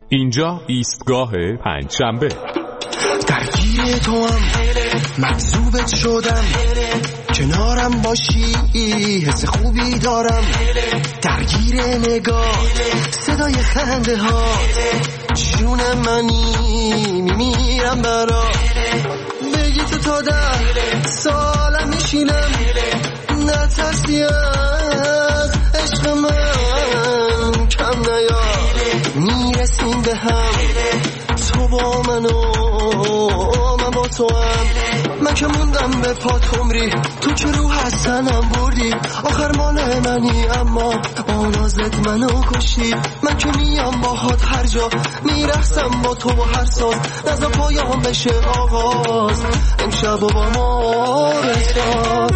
اینجا ایستگاه پنجشنبه. درگیر تو هم مجذوبت شدم، کنارم باشی حس خوبی دارم، درگیر نگاه صدای خنده ها، جون منی میمیرم برا، بگی تو تا 10 سالم میشینم، نترسی از عشق من کم نیا، میرسیم به هم تو با من با تو هم، من که موندم به پات عمری، تو که رو حسنم بردی، آخر مال منی اما آنازت منو کشی، من که میام باهات هر جا میرخصم با تو و هر ساز، نزا پایان بشه آغاز امشب و با ما بساز.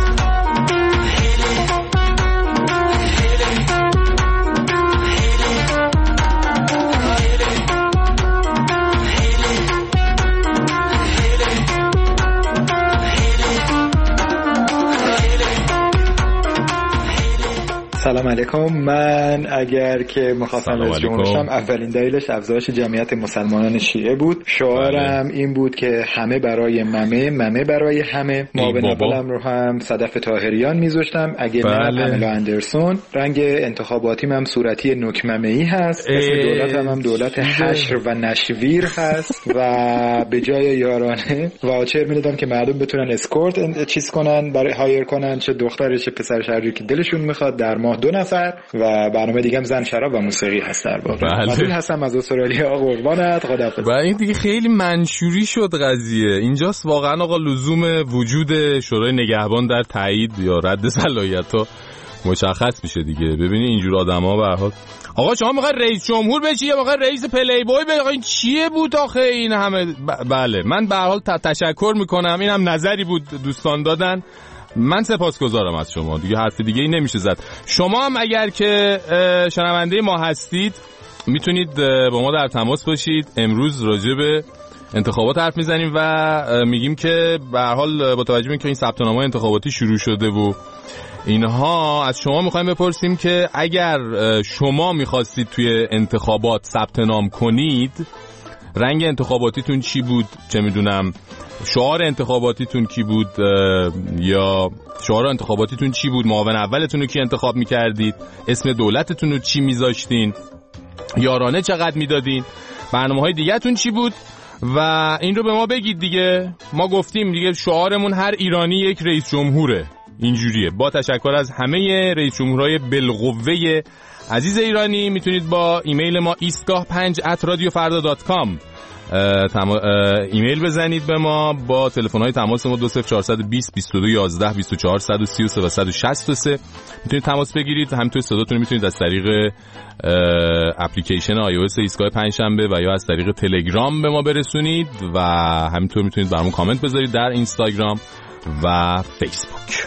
سلام علیکم. من اگر که مخاطب رئیس جمهور شم، اولین دلیلش افزایش جمعیت مسلمانان شیعه بود. شعارم این بود که همه برای ممه برای همه. معاون اولم رو هم صدف طاهریان میذاشتم، اگه نه پاملا اندرسون. رنگ انتخاباتیم هم صورتی نکممه‌ای هست. اسم دولتم هم دولت حشر و نشویر هست و به جای یارانه واچر میدادم که مردم بتونن اسکورت چیز کنن، برای هایر کنن، چه دختر چه پسر شهری که دلشون میخواد. در ماه 2 نفر و برنامه دیگه هم زن، شراب و موسیقی هست در واقع. مسئول هستم از استرالیا. قربانت، خداحافظ. و این دیگه خیلی منشوری شد قضیه. اینجاست واقعا آقا لزوم وجود شورای نگهبان در تایید یا رد صلاحیت‌ها مشخص میشه دیگه. ببینید اینجور آدم‌ها به هر حال آقا شما میخواید رئیس جمهور بشی یا میخواید رئیس پلی بوی بشی؟ این چیه بود آخه این همه؟ بله من به هر حال تشکر میکنم. اینم نظری بود دوستان دادن. من سپاسگزارم از شما. دیگه حرف دیگه ای نمیشه زد. شما هم اگر که شنونده ما هستید میتونید با ما در تماس باشید. امروز راجع به انتخابات حرف میزنیم و میگیم که به هر حال با توجه به اینکه این ثبت نام‌های انتخاباتی شروع شده و اینها، از شما میخوایم بپرسیم که اگر شما میخواستید توی انتخابات ثبت نام کنید، رنگ انتخاباتیتون چی بود؟ چه میدونم شعار انتخاباتیتون کی بود، یا شعار انتخاباتیتون چی بود؟ معاون اولتون رو کی انتخاب میکردید؟ اسم دولتتون رو چی میذاشتین؟ یارانه چقدر میدادین؟ برنامه‌های دیگه‌تون چی بود؟ و این رو به ما بگید دیگه. ما گفتیم دیگه شعارمون هر ایرانی یک رئیس جمهوره. اینجوریه. با تشکر از همه رئیس جمهورهای بالقوه عزیز ایرانی، میتونید با ایمیل ما istgah5@radiofarda.com ایمیل بزنید به ما. با تلفن‌های تماس ما 20420 22 11 24 133 و 163 میتونید تماس بگیرید. همینطور صداتون میتونید از طریق اپلیکیشن iOS ایستگاه پنجشنبه و یا از طریق تلگرام به ما برسونید و همینطور میتونید برامون کامنت بذارید در اینستاگرام و فیسبوک.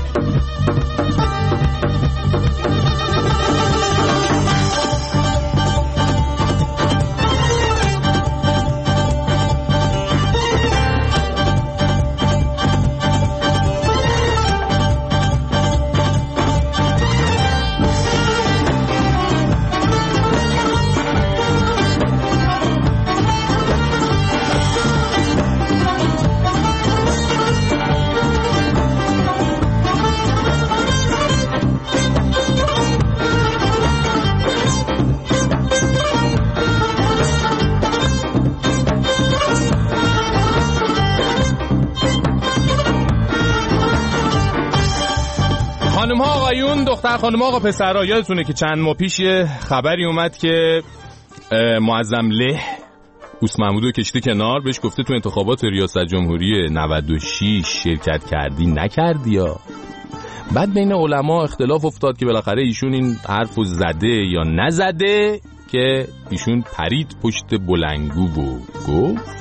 دختر خانم آقا پسرها، یادتونه که چند ماه پیش خبری اومد که معظم له اوس محمودو کشته کنار، بهش گفته تو انتخابات ریاست جمهوری 96 شرکت کردی نکردی یا. بعد بین علما اختلاف افتاد که بالاخره ایشون این حرفو زده یا نزده، که ایشون پرید پشت بلنگو و گفت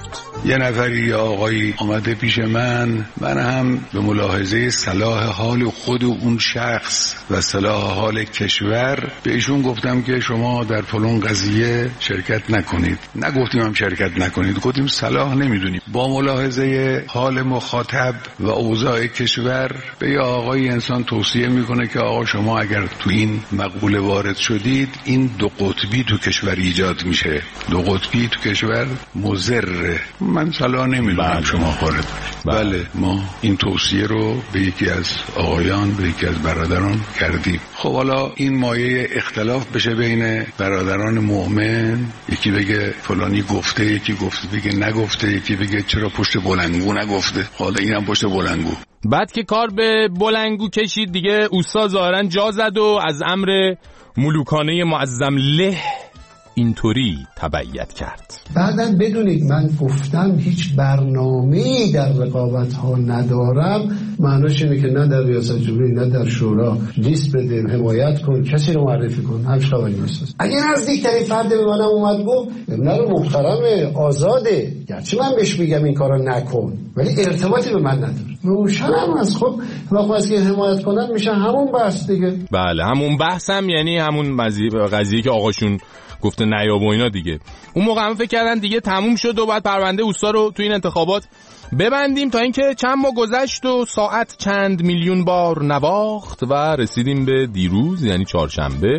یه نفری یا آقایی آمده پیش من هم به ملاحظه صلاح حال خود اون شخص و صلاح حال کشور به ایشون گفتم که شما در فلان قضیه شرکت نکنید. نگفتیم هم شرکت نکنید، گفتیم صلاح نمیدونیم. با ملاحظه حال مخاطب و اوضاع کشور به یه آقای انسان توصیه میکنه که آقا شما اگر تو این مقوله وارد شدید، این دو قطبی تو کشور ایجاد میشه. دو قطبی تو کشور مضره. من صلاح نمیدونم شما خارج. بله ما این توصیه رو به یکی از آقایان، به یکی از برادران کردیم. خب حالا این مایه اختلاف بشه بین برادران مؤمن، یکی بگه فلانی گفته، یکی گفته بگه نگفته، یکی بگه چرا پشت بلنگو نگفته، حالا اینم پشت بلنگو. بعد که کار به بلنگو کشید دیگه، اوستا ظاهرا جا زد و از امر ملوکانه معظم له اینطوری تبعیت کرد. بعداً بدونید من گفتم هیچ برنامه‌ای در رقابت ها ندارم، معناش اینه که نه در ریاست جمهوری نه در شورا لیست بده، حمایت کن، کسی رو معرفی کن، همش خبری نیست. اگه نزدیکترین فرد به منم اومد گفت نه رو محترمه، آزاده، گرچه من بهش میگم این کارو نکن ولی ارتباطی به من نداره، روشنم از خب وقتی که حمایت کنن میشه همون بحث دیگه. بله همون بحثم یعنی همون قضیه که آقاشون گفته نیاب و اینا دیگه. اون موقع هم فکر کردن دیگه تموم شد و بعد پرونده اوستا رو تو این انتخابات ببندیم، تا اینکه چند ماه گذشت و ساعت چند میلیون بار نواخت و رسیدیم به دیروز، یعنی چهارشنبه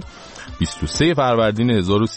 23 فروردین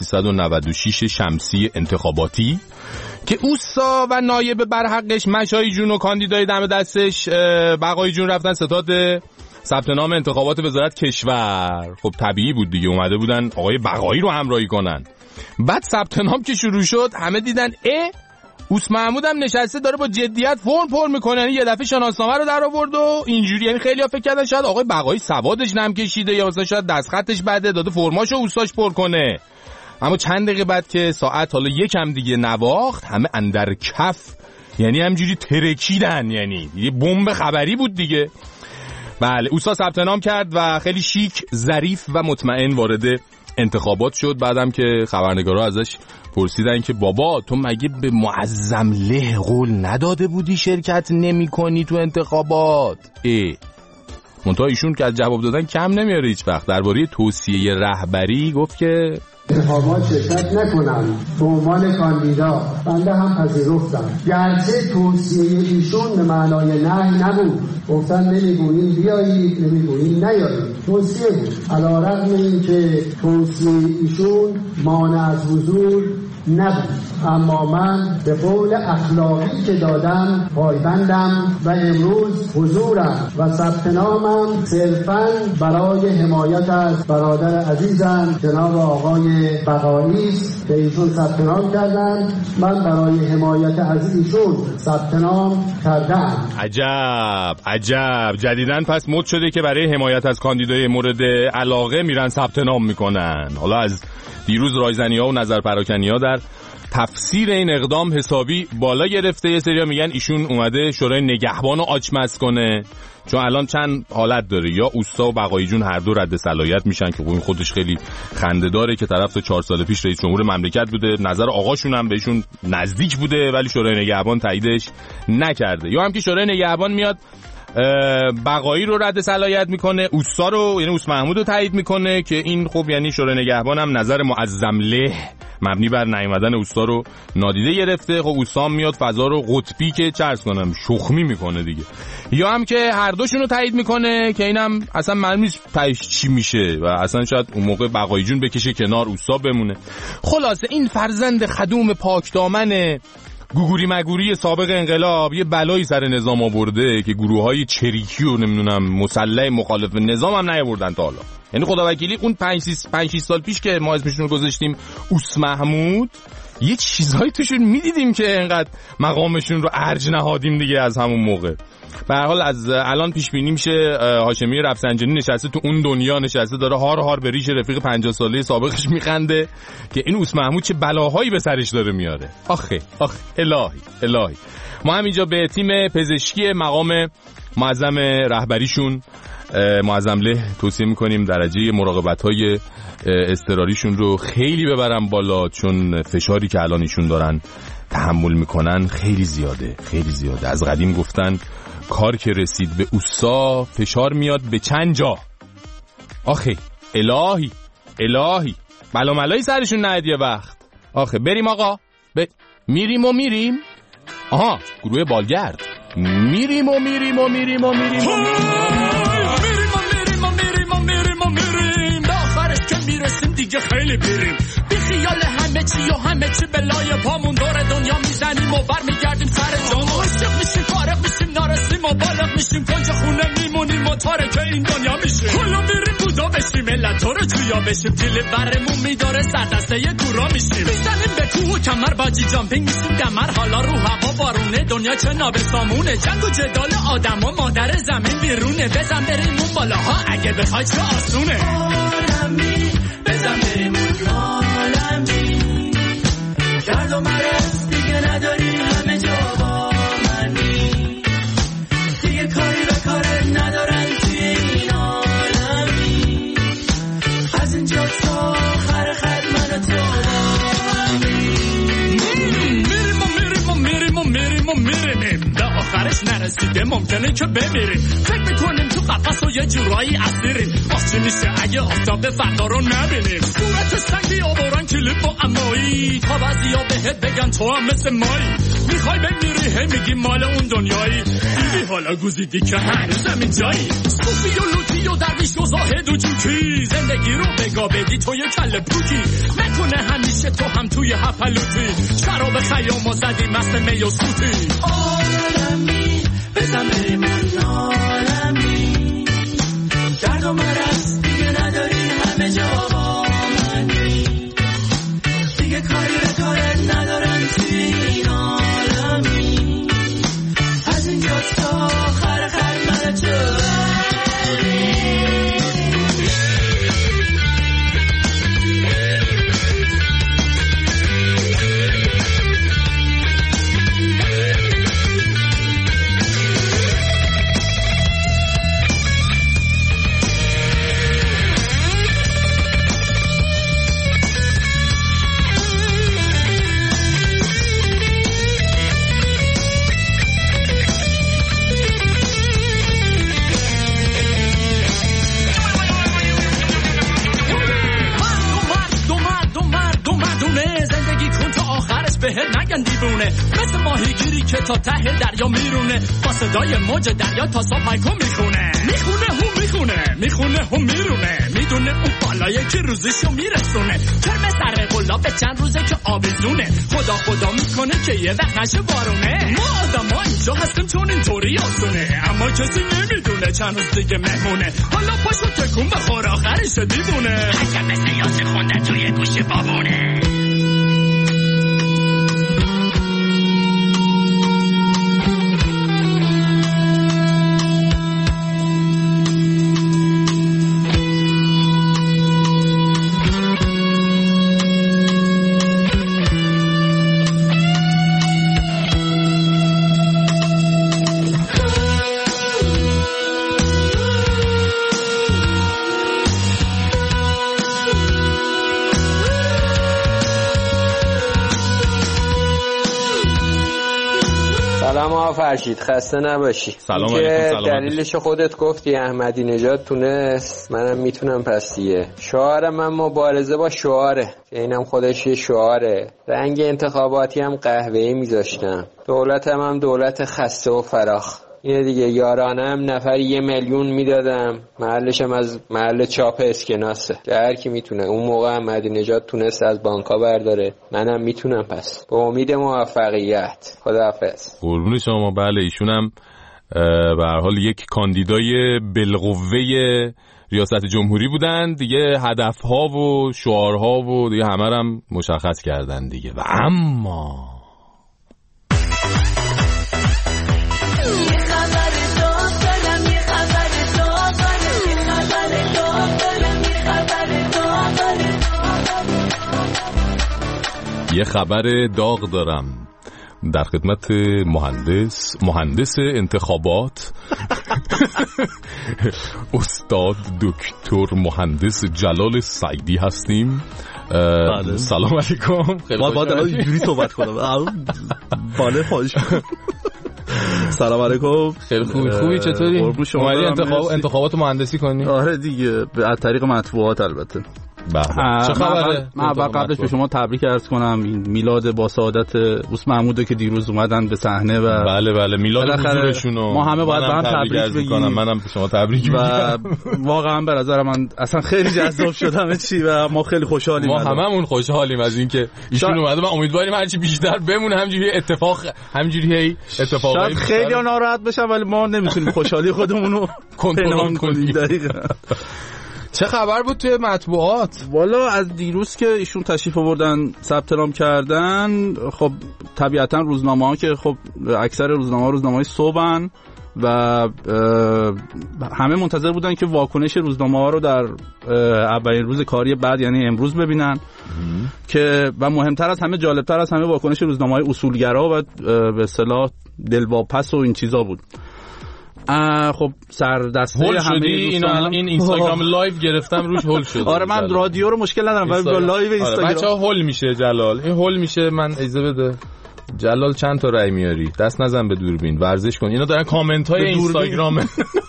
1396 شمسی انتخاباتی که اوستا و نایب برحقش مشایی جون و کاندیدای دم دستش بقایی جون رفتن ستاد ثبت نام انتخابات وزارت کشور. خب طبیعی بود دیگه، اومده بودن آقای بقایی رو همراهی کنن. بعد ثبت نام که شروع شد همه دیدن اوس محمود هم نشسته داره با جدیت فرم پر میکنه، یعنی یه دفعه شناسنامه رو در آورد و اینجوری. یعنی خیلی‌ها فکر کردن شاید آقای بقایی سوادش نم کشیده یا مثلا شاید دستخطش بده داده فرماشو اوستاش پر کنه. اما چند دقیقه بعد که ساعت حالا یکم دیگه نواخت، همه اندر کف، یعنی همجوری ترکیدن، یعنی یه بمب خبری بود دیگه. بله اوستا ثبت نام کرد و خیلی شیک، ظریف و مطمئن وارد انتخابات شد. بعدم که خبرنگارا ازش پرسیدن که بابا تو مگه به معظم له قول نداده بودی شرکت نمی کنی تو انتخابات؟ منتها ایشون که از جواب دادن کم نمیاره هیچ وقت. درباره توصیه رهبری گفت که انتخابات شرکت نکنم به عنوان کاندیدا، بنده هم پذیرفتم، گرچه توصیه ایشون به معنای نهی نبود، گفتن نمیگوییم بیایید نمیگوییم نیایید، توصیه بود. علی رغم این که توصیه ایشون مانع از حضور نبود، اما من به قول اخلاقی که دادم پایبندم و امروز حضورم و ثبت نامم صرفاً برای حمایت از برادر عزیزم جناب آقای بقایی است که ایشون ثبت نام کردن. من برای حمایت از ایشون ثبت نام کردم. عجب جدیداً پس مد شده که برای حمایت از کاندیدای مورد علاقه میرن ثبت نام میکنن. حالا از دیروز رایزنی‌ها و نظر پراکنی‌ها در تفسیر این اقدام حسابی بالا گرفته. یه سریا میگن ایشون اومده شورای نگهبان رو آچمز کنه، چون الان چند حالت داره، یا اوستا و بقایی جون هر دو رد صلاحیت میشن که این خودش خیلی خنده داره که طرف تا 4 سال پیش رئیس جمهور مملکت بوده، نظر آقاشون هم بهشون نزدیک بوده ولی شورای نگهبان تاییدش نکرده، یا هم که شورای نگهبان میاد بقایی رو رد صلاحیت میکنه، اوستا رو یعنی اوس محمود رو تایید میکنه که این خب یعنی شورای نگهبان هم نظر معظم له مبنی بر نیامدن اوستا رو نادیده گرفته. خب اوستا میاد فضا رو قطبی که چرس کنم شخمی میکنه دیگه، یا هم که هر دوشون رو تایید میکنه که اینم اصلا معلوم نیست تایش چی میشه و اصلا شاید اون موقع بقایی جون بکشه کنار اوستا بمونه. خلاصه این فرزند خدوم پاک دامن گوگوری مگوری سابق انقلاب یه بلایی سر نظام آورده که گروه‌های چریکی و نمیدونم مسلح مخالف نظام هم نیاوردن تا حالا. یعنی خداوکیلی اون 5-6 سال پیش که ما اسمشون رو گذاشتیم اوس محمود، یه چیزایی توشون میدیدیم که انقدر مقامشون رو ارج نهادیم دیگه از همون موقع. به هر حال از الان پیش بینی میشه هاشمی رفسنجانی نشسته تو اون دنیا، نشسته داره هار به ریش رفیق 50 ساله سابقش میخنده که این اوس محمود چه بلاهایی به سرش داره میاره. آخه الهی. ما هم اینجا به تیم پزشکی مقام معظم رهبریشون معظمله توصیه میکنیم درجه مراقبت‌های اضطراریشون رو خیلی ببرن بالا، چون فشاری که الان ایشون دارن تحمل میکنن خیلی زیاده، خیلی زیاده. از قدیم گفتن کار که رسید به اوسا فشار میاد به چند جا. آخه الهی بلا ملایی سرشون نهد یه وقت. آخه بریم آقا، میریم آها گروه بالگرد، میریم به آخرش که میرسیم دیگه خیلی بریم، بی خیال همه چی بلای پامون دور دنیا میزنیم و برمیگردیم سر جامون، عاشق میشیم فارغ میشیم نارسیم و بالغ میشیم، کنج خونه میمونیم و تارک این دنیا میشیم، حالا میریم بودا بشیم ملت رو جویا بشیم، جیل برمون میداره سردسته گورا میشیم، میزنیم به کوه و کمر باجی جامپینگ میشیم دمر، حالا رو هوا بارونه دنیا چه نابسامونه، جنگ و جدال آدم و مادر زمین بیرونه، بزن بریم اون بالاها اگه بخوای چه آسونه، عالمی بزن بریم اون عالمی، گرد و مرز دیگه نداری همه جا با منی، دیگه کاری به کارت ندارن توی این عالمی، از اینجا تا آخر خط من و تو میریم به آخرش نرسیده ممکنه که بمیریم، فکر میکنیم تو قفس و یه جورایی اسیریم، آسچی میشه اگه آفتاب فردا رو نبینیم، صورت سنگی آوران کلیپ و امایی، تا بعضیا بهت بگن تو هم مثل مایی، میخوای بمیری هی میگی مال اون دنیایی، دیدی حالا گوزیدی که هنوزم اینجایی، صوفی و لوتی و درویش و زاهد و جوکی، زندگی رو بگا بدی تو یه کل پوکی، نکنه همیشه تو هم توی هپلوتی، شراب خیام و زدی مست می و سوتی، عالمی بزن بریم اون عالمی، درد و مرز دیگه نداری همه جا با منی، دیگه کاری به کارت ندارن توی این عالمی، از اینجا تا آخر خط من تو نگن دیوونه، مثل ماهیگیری که تا ته دریا میرونه، با صدای موج دریا تا صبح هایکو میخونه هم میرونه، میدونه اون بالایی که روزشو میرسونه، کرم سر قلاب به چند روزه که آویزونه، خدا میکنه که یه وقت نشه بارونه، ما آدم ها اینجا هستیم چون اینطوری آسونه، اما کسی نمیدونه چند روز دیگه مهمونه، حالا پاشو تکون بخور آخرش دیوونه، اگه مثل یاسی خونده توی گوش بابونه. فرشید خسته نباشی. سلام علیکم. دلیلش خودت گفتی، احمدی نژاد تونست، منم میتونم. پس دیگه شعارم هم مبارزه با شعاره که اینم خودش یه شعاره. رنگ انتخاباتی هم قهوه‌ای میذاشتم. دولتم هم دولت خسته و فراخ. اینه دیگه. یارانم نفری 1 میلیون میدادم، محلشم از محل چاپ اسکناسه که هر کی میتونه. اون موقع احمدی نژاد تونست از بانکا برداره، منم میتونم. پس با امید موفقیت. خداحافظ. قربون شما. بله ایشون هم به هر حال یک کاندیدای بالقوه ریاست جمهوری بودن دیگه. هدفها و شعارها و دیگه همه هم مشخص کردن دیگه. و اما یه خبر داغ دارم در خدمت مهندس انتخابات استاد دکتر مهندس جلال سعیدی هستیم. سلام علیکم. خیلی اینجوری صحبت کنم. باله خواهش. سلام علیکم. خیلی خوبی چطوری؟ اومدی انتخابات مهندسی کنی؟ آره دیگه، از طریق مطبوعات البته. چه خبره؟ من قبلش به شما تبریک عرض کنم این میلاد با سعادت اوس محمودو که دیروز اومدن به صحنه و بله میلاد حضورشونو ما همه باید هم تبریک بگیم. منم به شما تبریک میگم و واقعا به نظر من اصلا خیلی جذاب شدم چی و ما خیلی خوشحالیم. ما هممون خوشحالیم از اینکه ایشون اومده و امیدواریم هرچی بیشتر بمونه همینجوری اتفاقی خیلی ناراحت بشن ولی ما نمیتونیم خوشحالی خودمون رو کنترل کنیم. دقیقاً. چه خبر بود توی مطبوعات؟ والا از دیروز که ایشون تشریف آوردن ثبت نام کردن، خب طبیعتا روزنامه‌ها که خب اکثر روزنامه‌های صبحن و همه منتظر بودن که واکنش روزنامه‌ها رو در اولین روز کاری بعد یعنی امروز ببینن که و مهمتر از همه جالبتر از همه واکنش روزنامه‌های اصولگرا و به اصطلاح دلواپس و این چیزا بود. خب سردسته همه این اینستاگرام لایو گرفتم روش هول شد. آره من رادیو رو مشکل ندارم ولی با لایو اینستاگرام بچه‌ها هول میشه. جلال این هول میشه. من اجازه بده جلال چند تا رای میاری؟ دست نزن به دوربین، ورزش کن. اینا دارن کامنت های اینستاگرام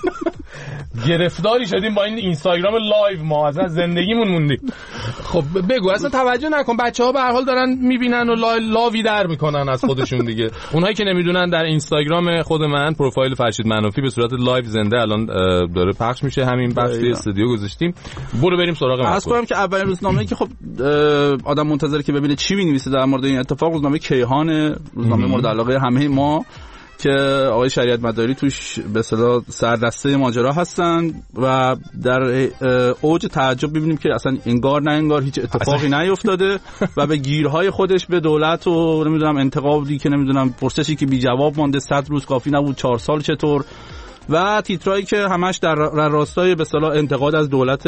گرفتاری شدیم با این اینستاگرام لایو. ما اصلا زندگیمون موندیم. خب بگو اصلا توجه نکن، بچه‌ها به هر حال دارن میبینن و لاوی در میکنن از خودشون دیگه. اونایی که نمیدونن در اینستاگرام خود من پروفایل فرشید منافی به صورت لایو زنده الان داره پخش میشه. همین بخش توی استودیو گذاشتیم. برو بریم سراغ مطلب. از که اولین روزنامه‌ای که خب آدم منتظر که ببینه چی می‌نویسه در مورد این اتفاق روزنامه کیهان، روزنامه مورد علاقه همه ما که آقای شریعت مداری توش به اصطلاح سردسته ماجرا هستن و در اوج تعجب ببینیم که اصلا انگار نه انگار هیچ اتفاقی نیفتاده و به گیرهای خودش به دولت و نمیدونم انتقادی که نمیدونم پرسشی که بی جواب مانده 100 روز کافی نبود 4 سال چطور و تیترایی که همش در راستای به اصطلاح انتقاد از دولت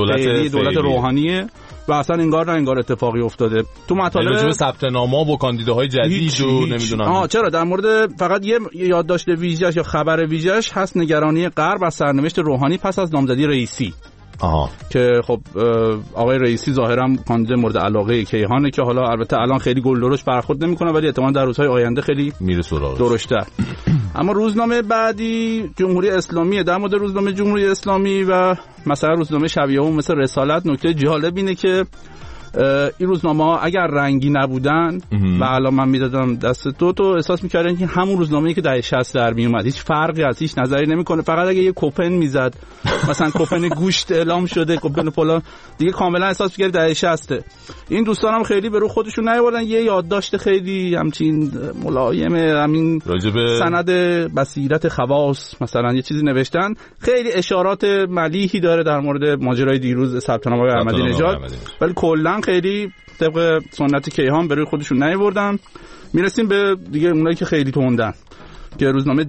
روحانیه و اصلا انگار اتفاقی افتاده. تو مطالب راجع به ثبت نامه‌ها و کاندیداهای جدید و نمیدونم چرا در مورد فقط یه یادداشت ویژه‌اش یا خبر ویژه‌اش هست نگرانی غرب از سرنوشت روحانی پس از نامزدی رئیسی. که خب آقای رئیسی ظاهرا کاندید مورد علاقه کیهانه که حالا البته الان خیلی گل درشت برخورد نمیکنه ولی احتمالاً در روزهای آینده خیلی میره سراغش درشت‌تر. اما روزنامه بعدی جمهوری اسلامی، در مورد روزنامه جمهوری اسلامی و مثلا روزنامه شبیه اون مثل رسالت نکته جالب اینه که این روزنامه‌ها اگر رنگی نبودن و الان من میدادم دست تو احساس می‌کردن که همون روزنامه‌ای که دهه 60 در میومد هیچ فرقی از هیچ نظری نمی‌کنه. فقط اگه یه کوپن میزد مثلا کوپن گوشت اعلام شده کوپن فلان دیگه کاملا احساس می‌کرد دهه 60. این دوستانم خیلی به رو خودشون نیاوردن، یه یادداشت خیلی همچین ملایمه همین سند بصیرت خواص مثلا یه چیزی نوشتن، خیلی اشارات ملیحی داره در مورد ماجرای دیروز ثبت نام آقای احمدی نژاد ولی کلا خیلی طبق سنت کیهان به روی خودشون نیاوردن. میرسیم به دیگه اونایی که خیلی تندن که روزنامه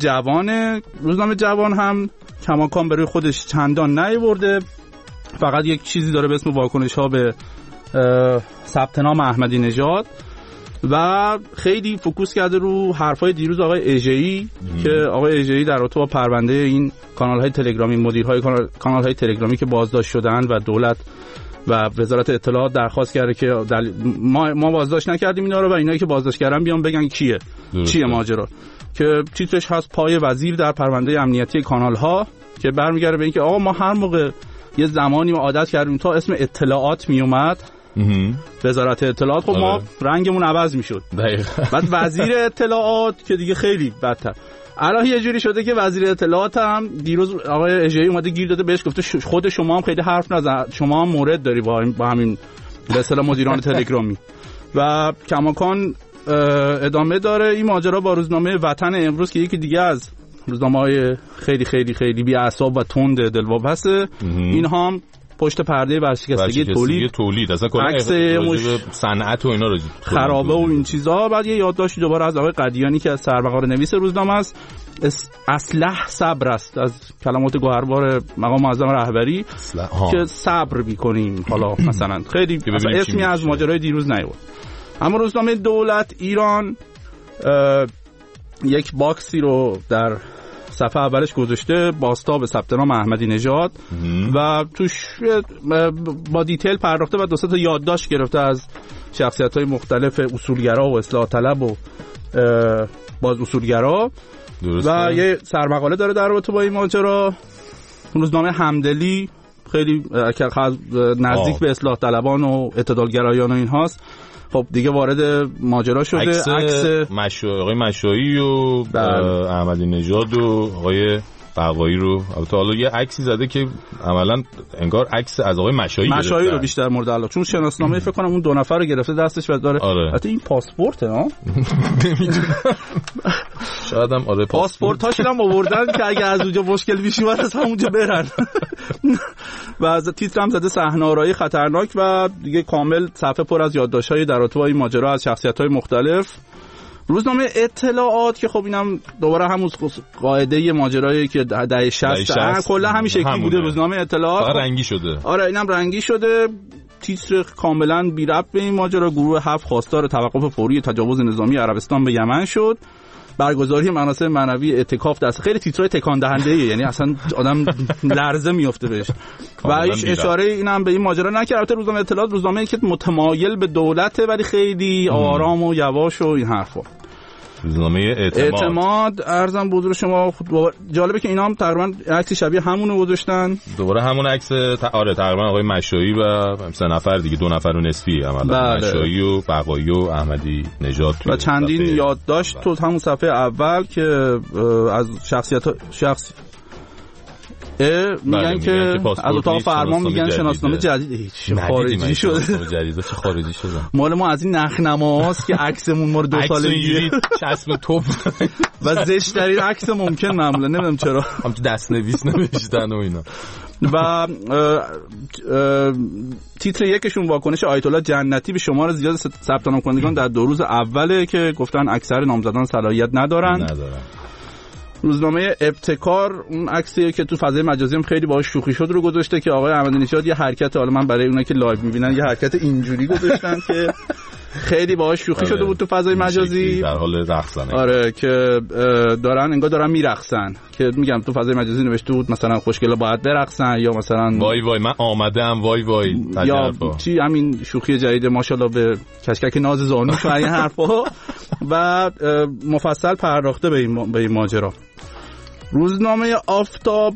جوان هم کماکان به روی خودش چندان نیاورده، فقط یک چیزی داره به اسم واکنش ها به ثبت نام احمدی نژاد و خیلی فوکوس کرده رو حرفای دیروز آقای اژه‌ای که آقای اژه‌ای در رابطه با پرونده این کانال‌های تلگرامی، مدیرهای کانال‌های تلگرامی که بازداشت شدن و دولت و وزارت اطلاعات درخواست کرده که ما بازداشت نکردیم اینا رو و اینایی که بازداشت کردن بیان بگن چیه ماجرا، که تیترش هست پای وزیر در پرونده امنیتی کانال‌ها که برمیگره به اینکه آقا ما هر موقع یه زمانی ما عادت کردیم تا اسم اطلاعات میومد وزارت اطلاعات خب ما رنگمون عوض میشد. بعد وزیر اطلاعات که دیگه خیلی بدتر. الان یه جوری شده که وزیر اطلاعات هم دیروز آقای اژه‌ای اومده گیر داده بهش گفته خود شما هم خیلی حرف نزن، شما هم مورد داری با همین به اصطلاح مدیران تلگرامی و کماکان ادامه داره این ماجرا با روزنامه وطن امروز که یکی دیگه از روزنامه‌های خیلی خیلی خیلی بی اعصاب و تند دلواپسه. این هم پشت پرده ورشکستگی تولید اصلا کلا صنعت و اینا رو خرابه و این چیزا. بعد یه یادداشتی دوباره از آقای قدیانی که از سرمقام نویس روزنامه است، اصلح صبر است، از کلمات گوهربار مقام معظم رهبری که صبر می‌کنیم. حالا مثلا خیلی اسمی از ماجرای دیروز نیورد. اما روزنامه دولت ایران یک باکسی رو در صفحه اولش گذاشته بازتاب ثبت نام احمدی نژاد و توش با دیتیل پرداخته و 2 تا یادداشت گرفته از شخصیت‌های مختلف اصولگرا و اصلاح طلب و باز اصولگرا و یه سرمقاله داره در رابطه با این ماجرا. روزنامه همدلی خیلی نزدیک به اصلاح طلبان و اعتدالگرایان و این هاست. خب دیگه وارد ماجرا شده. عکس آقای مشایی و احمدی نژاد و آقای بقایی رو البته حالا یه عکسی زده که عملاً انگار عکس از آقای مشایی رو بیشتر مورد علاقه، چون شناسنامه فکر کنم اون 2 نفر رو گرفته دستش و داره. البته این پاسپورته ها نمیدونم شاید هم آره پاسپورتاشون هم آوردن که اگه از اونجا مشکل پیش اومد از همونجا برن. و از تیتر هم زده صحنه‌آرایی خطرناک و دیگه کامل صفحه پر از یادداشت‌های در رابطه با این ماجرا از شخصیت‌های مختلف. روزنامه اطلاعات که خب اینم دوباره همون قاعده ماجرایی که دهه 60 کلا همین شکلی بوده. روزنامه اطلاعات رنگی شده. آره اینم رنگی شده. تیتر کاملا بی ربط به این ماجرا. گروه 7 خواستار توقف فوری تجاوز نظامی عربستان به یمن شد. برگزاری مناسب معنوی اعتکاف دست. خیلی تیترای تکان دهنده یعنی اصلا آدم لرزه میفته بهش. و هیچ اشاره اینم به این ماجرا نکرد. البته روزنامه اطلاعات روزنامه‌ای که متمایل به دولته ولی خیلی آرام و یواش و این حرفا. روزنامه اعتماد ارزم به حضور شما. جالبه که اینا هم تقریبا عکس شبیه همونو گذاشتن. دوباره همون عکس آره تقریبا آقای مشایی و 3 نفر دیگه 2 نفر و نصفی عملا مشایی و بقایی و احمدی نژاد و چندین یادداشت تو همون صفحه اول که از میگن که از اتاق فرمان میگن شناسنامه جدید خارجی شده. جدیده چه خارجی شده؟ مال ما از این نخنماست که عکسمون ما رو 2 سال اینجوری چسب توپ و زشت ترین عکس ممکن معمولا نمیدونم چرا هم تو دست نویس نوشتن و اینا. و تیتر یکشون واکنش آیت الله جنتی به شمار زیاد ثبت نام کنندگان در 2 روز اوله که گفتن اکثر نامزدان صلاحیت ندارن. روزنامه ابتکار اون عکسی که تو فضای مجازی هم خیلی باهاش شوخی شد رو گذاشته که آقای احمدی نژاد یه حرکت، حالا من برای اونایی که لایو میبینن یه حرکت اینجوری گذاشتن که خیلی باهاش شوخی شده بود تو فضای مجازی در حال رقصن. آره که دارن میرقصن که میگم تو فضای مجازی نوشته بود مثلا خوشگلا باید برقصن یا مثلا وای وای من آمدم وای وای یا چی همین شوخی جدید ماشاءالله به کشکک ناز زانوش و این حرفا و مفصل پرداخته به این ماجرا. روزنامه آفتاب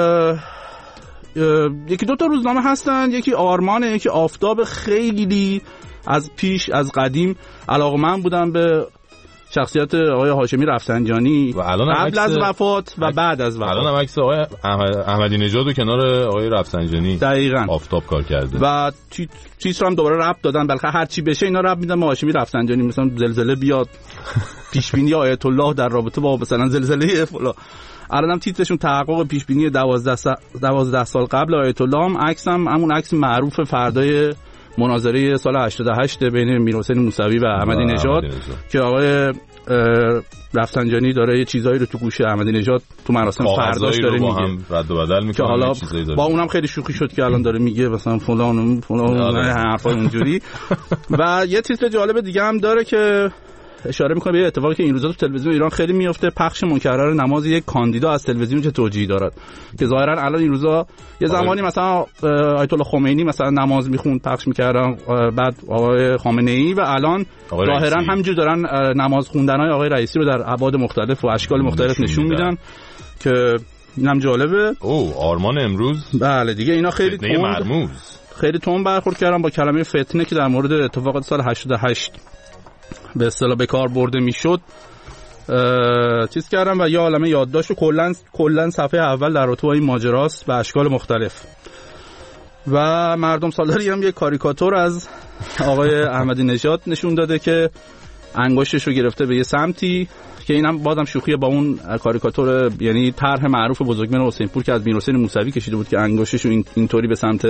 1-2 تا روزنامه هستن، یکی آرمانه یکی آفتاب. خیلی از پیش از قدیم علاقه‌مند بودن به شخصیت آقای هاشمی رفسنجانی قبل از وفات و بعد از وفات. الان هم عکس آقای احمدی نژاد و کنار آقای رفسنجانی دقیقاً آفتاب کار کرده و چیز رو هم دوباره ربط دادن. بلکه هر چی بشه اینا ربط میدن به هاشمی رفسنجانی. مثلا زلزله بیاد پیش بینی آیت الله در رابطه با مثلا زلزله فلان. الانم تیترشون تحقق پیش بینی 12 سال قبل آیت الله. هم عکس هم همون عکس معروف فردای مناظره سال 88 بین میرحسین موسوی و احمدی نژاد که آقای رفسنجانی داره یه چیزایی رو تو گوش احمدی نژاد تو مراسم فرداش داره میگه، رد و بدل میکنه. حالا با اونم خیلی شوخی شد که الان داره میگه مثلا فلان حرفا اونجوری. و یه تیتر جالب دیگه هم داره که اشاره میکنه به اتفاقی که این روزا تو تلویزیون ایران خیلی میفته، پخش مکرر نماز یک کاندیدا از تلویزیون چه توجیهی دارد که ظاهرا الان این روزا یه زمانی مثلا آیت الله خمینی مثلا نماز میخوند پخش میکردن، بعد آقای خامنه‌ای، و الان ظاهرا همینجور دارن نماز خوندنهای آقای رئیسی رو در ابعاد مختلف و اشکال مختلف نشون میدن که اینم جالبه. آرمان امروز بله دیگه اینا خیلی تون برخورد کردن با کلمه فتنه که در مورد اتفاقات سال 88 به اصطلاح به کار برده میشد چیز کردم و یه عالمه یادداشت و کلا صفحه اول در رابطه با این ماجراست به اشکال مختلف. و مردم سالاری هم یه کاریکاتور از آقای احمدی نژاد نشون داده که انگشتش رو گرفته به یه سمتی که اینم بازم شوخیه با اون کاریکاتور، یعنی طرح معروف بزرگمهر حسین پور که از میرحسین موسوی کشیده بود که انگشتش رو اینطوری به سمت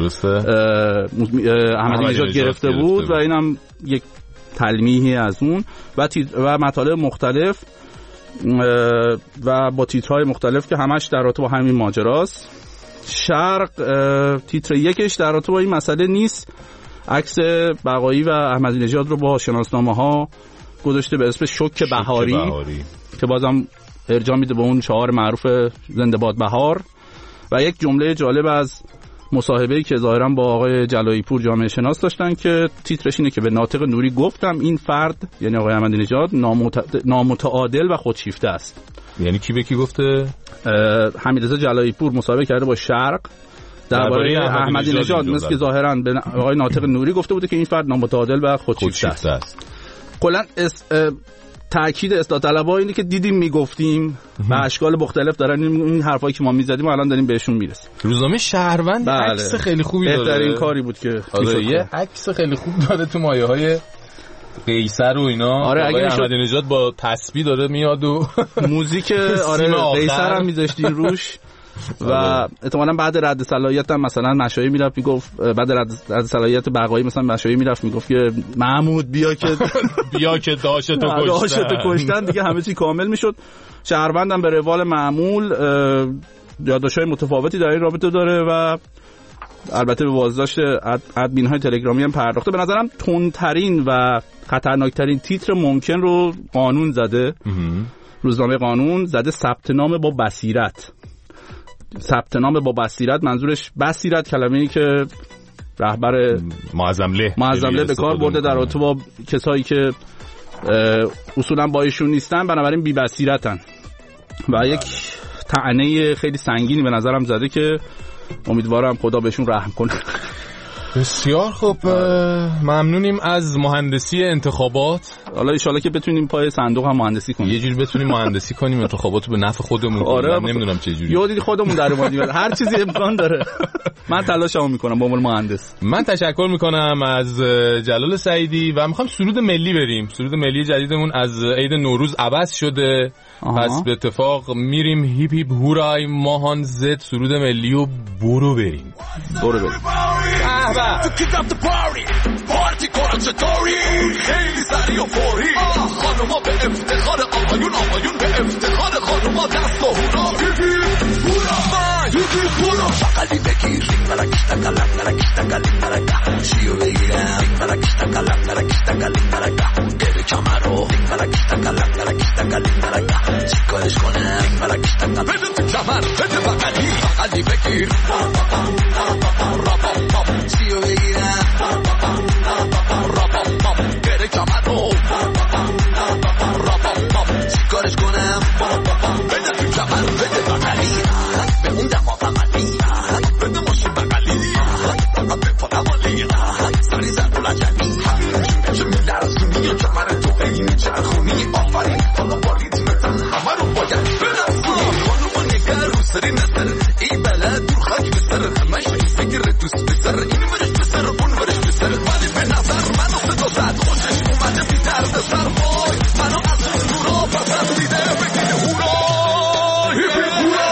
احمدی نژاد گرفته بود و اینم یک تلمیحی از اون و مطالب مختلف و با تیترهای مختلف که همش در رابطه با همین ماجراست. شرق تیتر یکش در رابطه با این مسئله نیست، عکس بقایی و احمدی نژاد رو با شناسنامه ها گذاشته به اسم شوک بهاری که بازم ارجاع میده به اون شعار معروف زنده باد بهار. و یک جمله جالب از مصاحبه‌ای که ظاهرا با آقای جلایی پور جامعه شناس داشتن که تیترش اینه که به ناطق نوری گفتم این فرد، یعنی آقای احمدی نژاد، نامتعادل و خودشیفته است. یعنی کی به کی گفته؟ حمیدرضا جلایی پور مصاحبه کرده با شرق درباره احمدی نژاد، مثل که ظاهرا به آقای ناطق نوری گفته بوده که این فرد نامتعادل و خودشیفته است. کلا تأکید اصلاح طلب‌ها اینه که دیدیم میگفتیم و اشکال مختلف دارن این حرفایی که ما میزدیم الان داریم بهشون میرسیم. روزنامه شهروند عکس خیلی خوبی داره. بهترین کاری بود که یه عکس خیلی خوب داره تو مایه‌های قیصر و اینا. آره اگه احمدی نژاد با تسبیح داره میاد و موزیک آره قیصر هم میذاشتین روش و احتمالاً بعد رد صلاحیت هم مثلا مشایی میرفت میگفت، بعد رد صلاحیت بقایی مثلا مشایی میرفت میگفت که محمود بیا که داشتو کشتن دیگه همه چی کامل میشد. شهروندم به روال معمول یادداشت‌های متفاوتی در این رابطه داره و البته به بازداشت ادمین‌های تلگرامی هم پرداخته. به نظرم تندترین و خطرناکترین تیتر ممکن رو قانون زده. روزنامه قانون زده ثبت نام با بصیرت. ثبت نام با بصیرت منظورش بصیرت کلمه‌ای که رهبر معظمله به کار برده در رابطه با کسایی که اصولا با ایشون نیستن، بنابراین بی بصیرتن و یک طعنه خیلی سنگینی به نظرم زده که امیدوارم خدا بهشون رحم کنه. بسیار خوب، ممنونیم از مهندسی انتخابات. حالا ان شاءالله که بتونیم پای صندوق هم مهندسی کنیم، یه جوری بتونیم مهندسی کنیم انتخاباتو به نفع خودمون. آره نمیدونم چه جوری. یادی خودمون در اومدیم، هر چیزی امکان داره. من تلاشمو میکنم به عنوان مهندس. من تشکر میکنم از جلال سعیدی و میخوام سرود ملی بریم. سرود ملی جدیدمون از عید نوروز عوض شده. پس به اتفاق میریم هیپ هیپ هورای ماهان زد سرود ملی و برو بریم. تو کیک اپ پاری پارتی کنم چطوری خیلی سریع و فوری خانوما به افتخار آقایون به افتخار خانوما دست و هورا یکی هورا بقلی بگیر مرکشتا کلم مرکشتا کلیم مرکا شیو بگیرم مرکشتا کلم مرکشتا کلیم مرکا گره کمرو مرکشتا کلم مرکشتا کلیم مرکا چیکارش کنم مرکشتا کلم بده تو کمر بده بقلی بگیر چیو بگیرم گره کمرو چیکارش کنم بده تو کمر بده بقلی به اون دما بقلی بده ماشین بقلی به پادمالی سری زن رو لجنی چه میلرزونی یا کمر تو اینی چرخونی آفرین حالا با ریتمتن همه رو باید برسونی خانوما نگر رو سری نظر ای بلد دور خاک بسر همش فکر دوست بسر این ورش بسر اون ورش بسر ولی به نظر منو صدا زد خوشش اومده بی درد سر وای منو از اون نورا پسندیده بگیر هورا هیپی هورا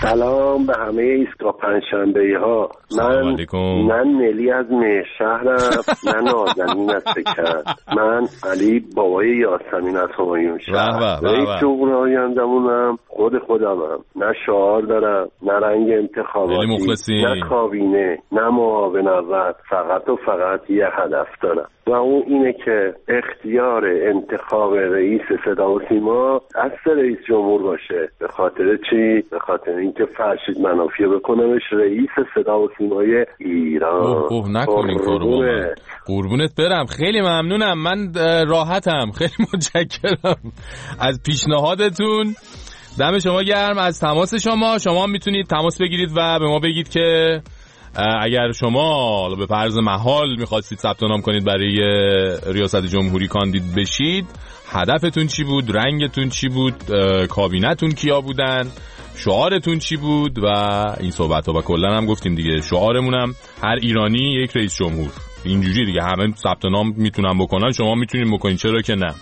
سلام به همه ایستگاه پنجشنبه‌ای ها. من نلی از مهرشهرم، نه نازنین از سکند. من علی بابای یاسمین از همایون شهر. رئیس جمهور آینده‌مونم خودمم. نه شعار دارم، نه رنگ انتخاباتی، نه کابینه، نه معاون اول. فقط یه هدف دارم و اون اینه که اختیار انتخاب رئیس صدا و سیما دست رئیس جمهور باشه. به خاطر چی؟ به خاطر اینکه فرشید منافی بکنمش رئیس صدا و سیمای ایران. نکنین کارو. قربونت برم، خیلی ممنونم. من راحتم، خیلی متشکرم از پیشنهادتون. دم شما گرم از تماس شما میتونید تماس بگیرید و به ما بگید که اگر شما به فرض محال میخواستید ثبت نام کنید برای ریاست جمهوری کاندید بشید، هدفتون چی بود، رنگتون چی بود، کابینتون کیا بودن، شعارتون چی بود و این صحبت ها. و کلا هم گفتیم دیگه شعارمونم هر ایرانی یک رئیس جمهور. اینجوری دیگه همه ثبت نام میتونن بکنن، شما میتونید بکنید، چرا که نه.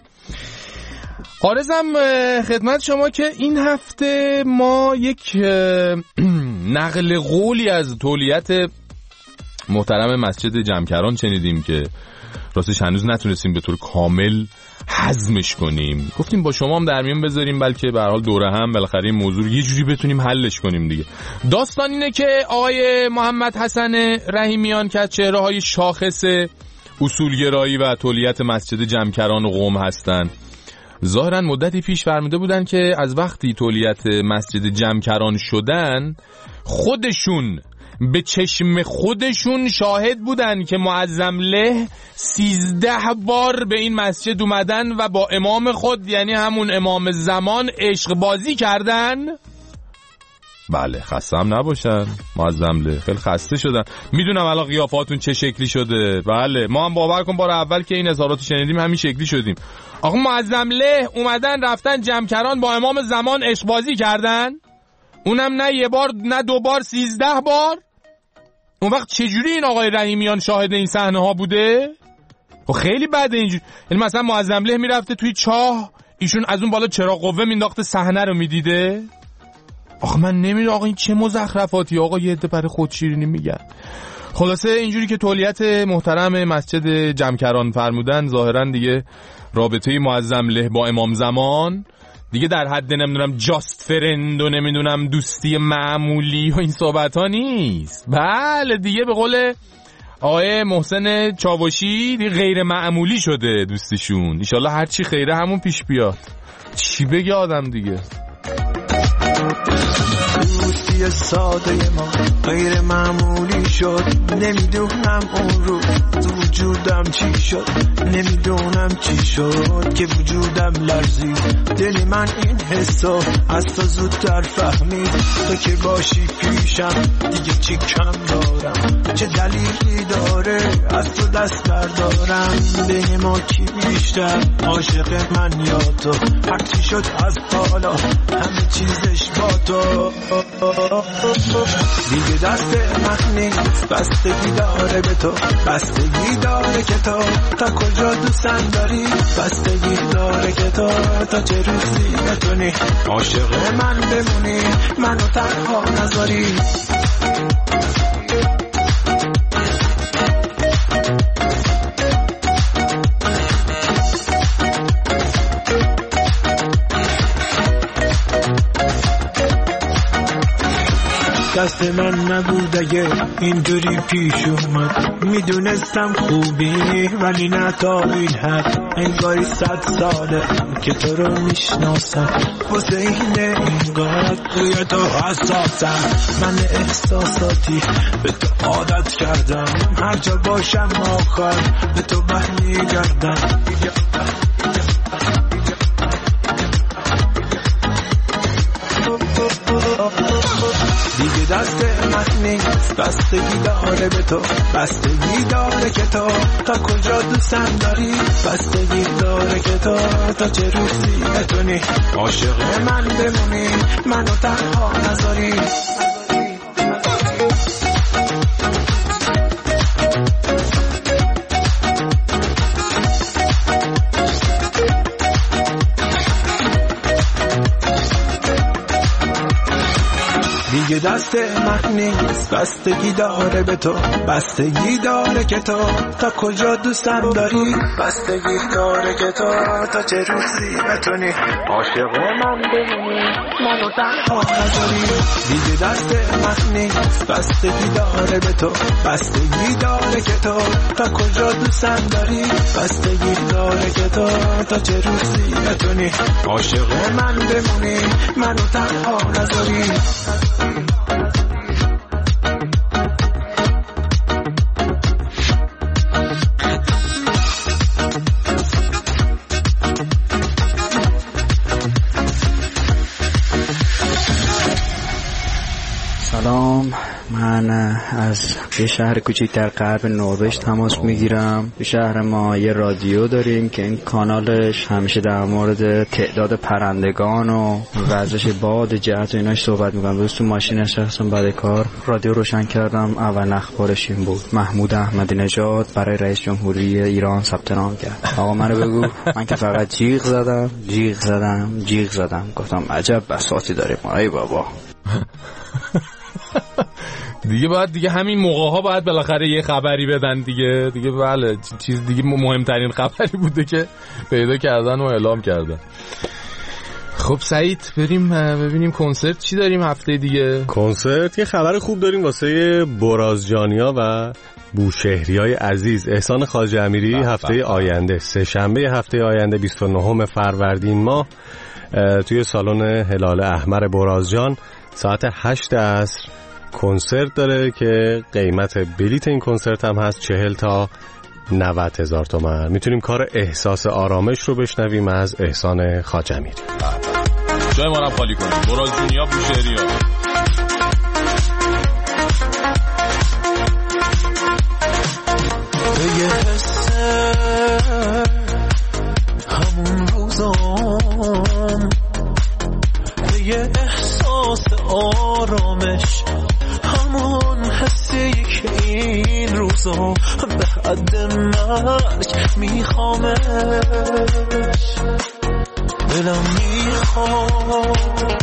عارضم خدمت شما که این هفته ما یک نقل قولی از تولیت محترم مسجد جمکران شنیدیم که راستش هنوز نتونستیم به طور کامل هضمش کنیم. گفتیم با شما هم در میون بذاریم، بلکه به هر حال دوره هم بالاخره این موضوع یه جوری بتونیم حلش کنیم دیگه. داستان اینه که آقای محمد حسن رحیمیان که از چهره‌های شاخص اصولگرایی و تولیت مسجد جمکران و قم هستن، ظاهرا مدتی پیش فرموده بودن که از وقتی تولیت مسجد جمکران شدن خودشون به چشم خودشون شاهد بودن که معظم له 13 بار به این مسجد اومدن و با امام خود، یعنی همون امام زمان، عشق بازی کردن. بله خسته هم نباشن معظم له، خیلی خسته شدن. میدونم الان قیافاتون چه شکلی شده. بله ما هم باور کن بار اول که این اظهاراتو شنیدیم همین شکلی شدیم. آقا معظم له اومدن رفتن جمکران با امام زمان عشق بازی کردن، اونم نه یه بار نه دو بار، 13 بار. اون وقت چجوری این آقای رحیمیان شاهد این صحنه ها بوده؟ خیلی بده اینجوری. یعنی مثلا معظم له میرفته توی چاه، ایشون از اون بالا چراغ قوه مینداخته صحنه رو میدیده. آخه من نمیدونم آقا این چه مزخرفاتی، آقا یه عده برای خود شیرینی میگن. خلاصه اینجوری که تولیت محترم مسجد جمکران فرمودن، ظاهرا دیگه رابطه معظم له با امام زمان دیگه در حد نمیدونم جاست فرند و نمیدونم دوستی معمولی و این صحبت ها نیست. بله دیگه به قول آقای محسن چاوشی دیگه غیر معمولی شده دوستیشون. انشالله هرچی خیره همون پیش بیاد. چی بگه آدم دیگه. دوستی ساده ما غیر معمولی شد، نمیدونم اون رو تو وجودم چی شد، نمیدونم چی شد که وجودم لرزید. دل من این حسو از تو زودتر فهمید، تو که باشی پیشم دیگه چی کم دارم، چه دلیلی داره از تو دست بردارم. بین ما کی بیشتر عاشق من یا تو، هرچی شد از حالا همه چیزش با تو. دیگه دست من نیست، بستگی داره به تو، بستگی داره که تو تا کجا دوستم داری، بستگی داره که تو تا چه روزی بتونی عاشق من بمونی، منو تنها نذاری. دست من نبود اگه اینجوری پیش اومد، میدونستم خوبی ولی نه تا این حد. انگاری 100 ساله که تو رو میشناسم، واسه اینه اینقدر روی تو حساسم. من احساساتی به تو عادت کردم، هر جا باشم آخر به تو برمیگردم. دیگه دست من نیست، بستگی داره به تو، بستگی داره که تو تا کجا دوستم داری، بستگی داره که تو تا چه روزی بتونی عاشق من بمونی، منو تنها نذاری. دیگه دست من نیست، بستگی داره به تو، بستگی داره که تو تا کجا دوستم داری، بستگی داره که تو تا چه روزی بتونی عاشق من بمونی، منو تنها نذاری. دیگه دست من نیست، بستگی داره به تو، بستگی داره که تو تا کجا دوستم داری، بستگی داره که تو تا چه روزی بتونی عاشق من بمونی، منو تنها نذاری. سلام، من از یه شهر کوچیک در غرب نروژ تماس میگیرم. به شهر ما یه رادیو داریم که این کانالش همیشه در مورد تعداد پرندگان و وزش باد جهت و ایناش صحبت میکنم. روز تو ماشین نشستم بعد کار رادیو روشن کردم، اول اخبارش این بود: محمود احمدی نژاد برای رئیس جمهوری ایران ثبت نام کرد. آقا منو بگو، من که فقط جیغ زدم. گفتم عجب بساطی داریم ای بابا. دیگه باید دیگه همین موقع ها باید بالاخره یه خبری بدن دیگه بله، چیز دیگه مهمترین خبری بوده که پیدا کردن و اعلام کردن. خب سعید، بریم ببینیم کنسرت چی داریم هفته دیگه. کنسرت یه خبر خوب داریم واسه برازجانیا و بوشهریای عزیز. احسان خواجه امیری هفته آینده، سه‌شنبه هفته آینده 29 فروردین ماه توی سالن هلال احمر برازجان ساعت 8 عصر کنسرت داره که قیمت بلیت این کنسرت هم هست 40 تا 90,000 تومان. میتونیم کار احساس آرامش رو بشنویم از احسان خواجه امیری. جای ما رو خالی کنیم. برازجانیا بوشهریا. یه حسه همون روزام، یه احساس آرامش همون حسی که این روزا به حد مرگ میخوامش. دلم میخواد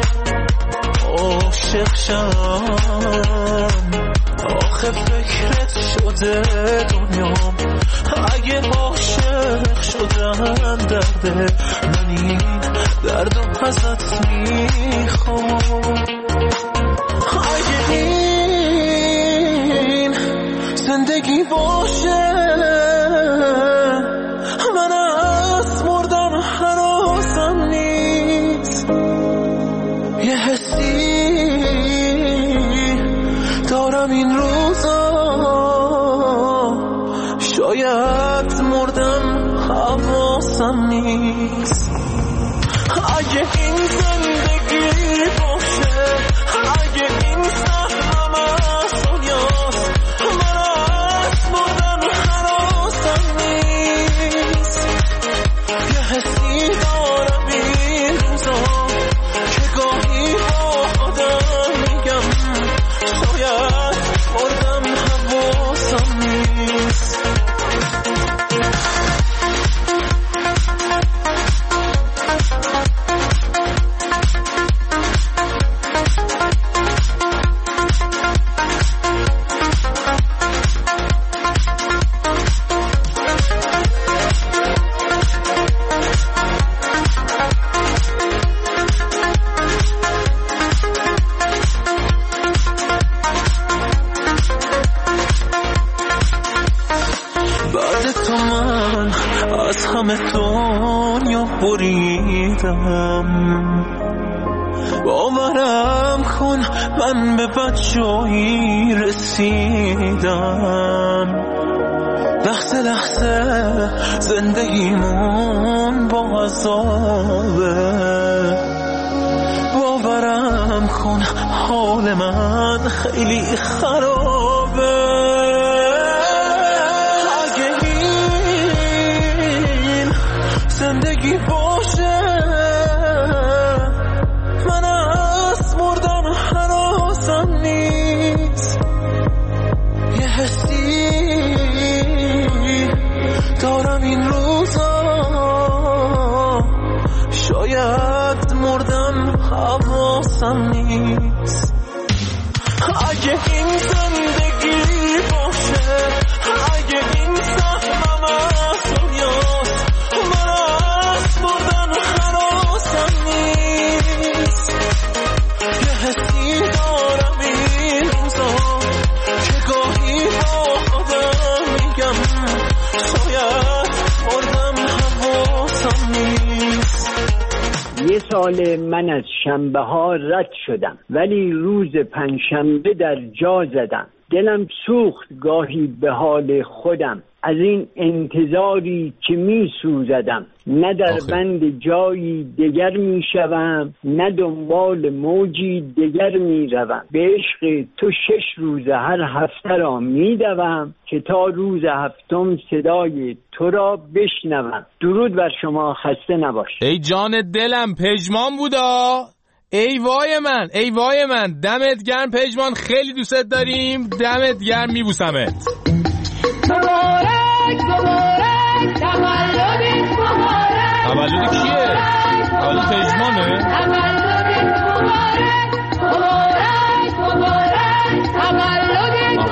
عاشق شم، آخه فکرت شده دنیام. اگه عاشق شدن درده، من این دردم ازت میخوام. اگه این زندگی باشه، من از مردن هراسم نیست. یه حسی دارم این روزا، شاید مردم حواسم نیست. اگه این زندگی باشه، اگه این سهمم از دنیاست، من از مردن هراسم نیست. یه حسی دارم این روزا که گاهی با آدم میگم شاید مردم حواسم نیست. باورم کن من به بچه‌ای رسیدم، لحظه لحظه زندگیمون با عذابه. باورم کن حال من خیلی خرابه. اگه این زندگی باشه، من از مردن هراسم نیست. یه حسی دارم این روزا، شاید مردم حواسم نیست. اگه این زندگی باشه، اگه این سهمم از دنیاست، من از بردن خلاصم نیست. یه حسی دارم این روزا که گاهی با خودم میگم شاید بردم حواسم نیست. یه سال من از شنبه ها رد شدم، ولی روز پنجشنبه در جا زدم. دلم سوخت گاهی به حال خودم، از این انتظاری که می سوزدم. نه در بند جایی دگر می شوم، نه دنبال موجی دگر می روم. به عشق تو 6 روز هر هفته را می دوم، که تا روز هفتم صدای تو را بشنوم. درود بر شما، خسته نباش. ای جان دلم، پژمان بودا. ای وای من، ای وای من. دمت گرم پژمان، خیلی دوست داریم. دمت گرم، میبوسمت. مبارک مبارک تولدت مبارک. تولد کیه؟ تولد پژمانه؟ تولدت مبارک مبارک مبارک تولدت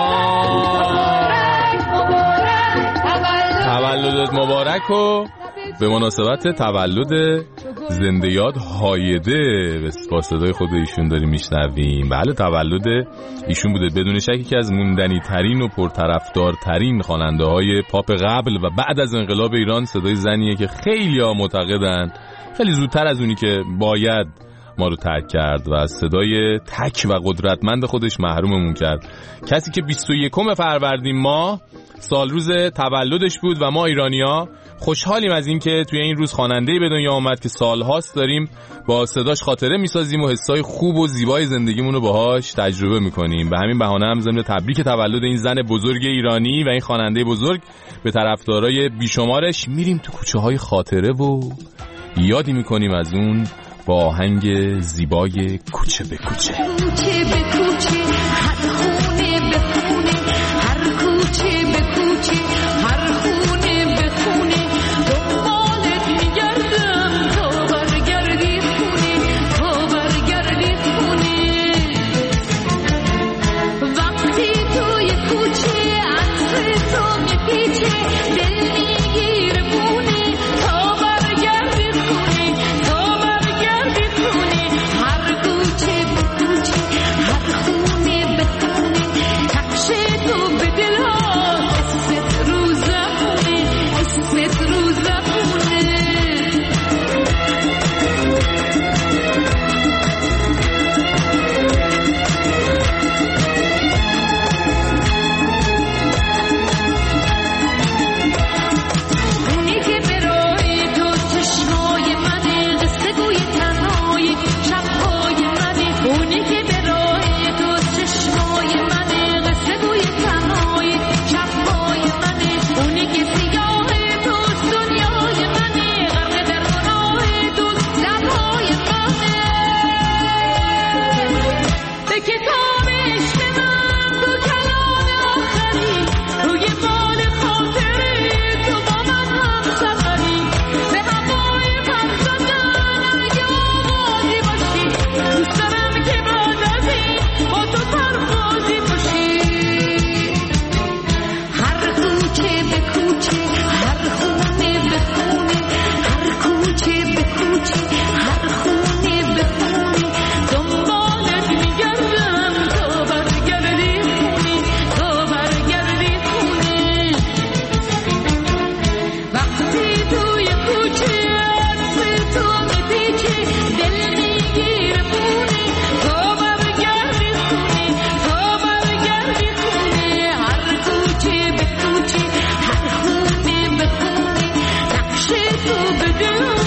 مبارک. تولدت مبارک و به مناسبت تولد زنده یاد هایده با صدای خود ایشون داریم میشنویم. بله، تولد ایشون بوده. بدون شک یکی از موندنی ترین و پرطرفدارترین خواننده های پاپ قبل و بعد از انقلاب ایران. صدای زنیه که خیلی ها معتقدن خیلی زودتر از اونی که باید ما رو ترک کرد و از صدای تک و قدرتمند خودش محروممون کرد. کسی که 21 فروردین ماه سال روز تولدش بود و ما ایرانی‌ها خوشحالیم از این که توی این روز خواننده‌ای به دنیا آمد که سال‌هاست داریم با صداش خاطره می‌سازیم و حسای خوب و زیبای زندگیمون رو باهاش تجربه می‌کنیم. به همین بهانه هم ضمن تبریک تولد این زن بزرگ ایرانی و این خواننده بزرگ به طرفدارای بیشمارش میریم تو کوچه‌های خاطره و یادی می‌کنیم از اون با آهنگ زیبای کوچه به کوچه. کوچه به کوچه، هر خونه به خونه، هر کوچه به کوچه، هر خونه به خونه، دنبالت میگردم تا برگردی خونه، تا برگردی خونه. وقتی توی کوچه عطر تو میپیچه، دل میگیره بونه، تا برگردی خونه، تا برگردی خونه. هر کوچه به کوچه، هر خونه به خونه، نقش تو به دلها، اسمت رو زبونه، اسمت رو زبونه. اونی که برای تو چشمای منه، قصه گوی تنهای شبهای منه. اونی که برای تو چشمای منه، قصه گوی تنهای شبهای منه. اونی که سیاه تو دنیای منه، غرق در گناه تو لبهای منه. به کتاب عشق من تو کلام آخری، روی بال خاطره تو با من هم سفری. به هوای من زدن اگه آوازی باشی، دوست دارم که بعد از این با تو پروازی باشی. هر کوچه به کوچه، هر خونه به خونه، هر کوچه به کوچه، هر خونه به خونه، دنبالت میگردم تا برگردی خونه، تا برگردی خونه. وقتی توی کوچه عطر تو میپیچه، دل میگیره بونه، تا برگردی خونه، تا برگردی خونه. هر کوچه به کوچه، هر خونه به خونه، نقش تو به دل